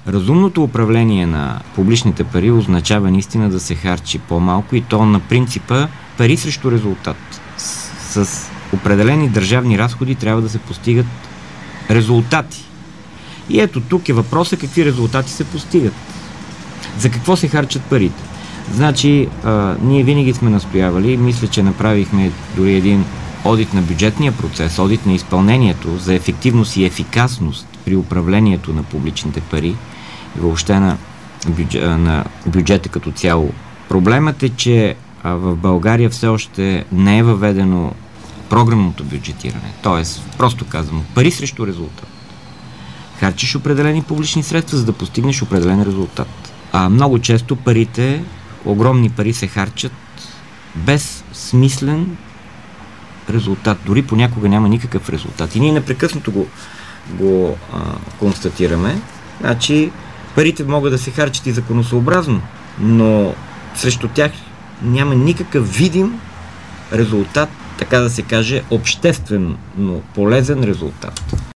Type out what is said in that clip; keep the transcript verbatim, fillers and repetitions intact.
Разумното управление на публичните пари означава наистина да се харчи по-малко и то на принципа пари срещу резултат. С, с определени държавни разходи трябва да се постигат резултати. И ето тук е въпросът какви резултати се постигат. За какво се харчат парите? Значи, а, ние винаги сме настоявали, мисля, че направихме дори един одит на бюджетния процес, одит на изпълнението за ефективност и ефикасност при управлението на публичните пари и въобще на, бюджет, на бюджета като цяло. Проблемът е, че а, в България все още не е въведено програмното бюджетиране. Тоест, просто казвам, пари срещу резултат. Харчиш определени публични средства, за да постигнеш определен резултат. А много често парите, огромни пари се харчат без смислен резултат. Дори понякога няма никакъв резултат. И ние непрекъснато го, го а, констатираме. Значи, парите могат да се харчат и законосъобразно, но срещу тях няма никакъв видим резултат, така да се каже, обществено полезен резултат.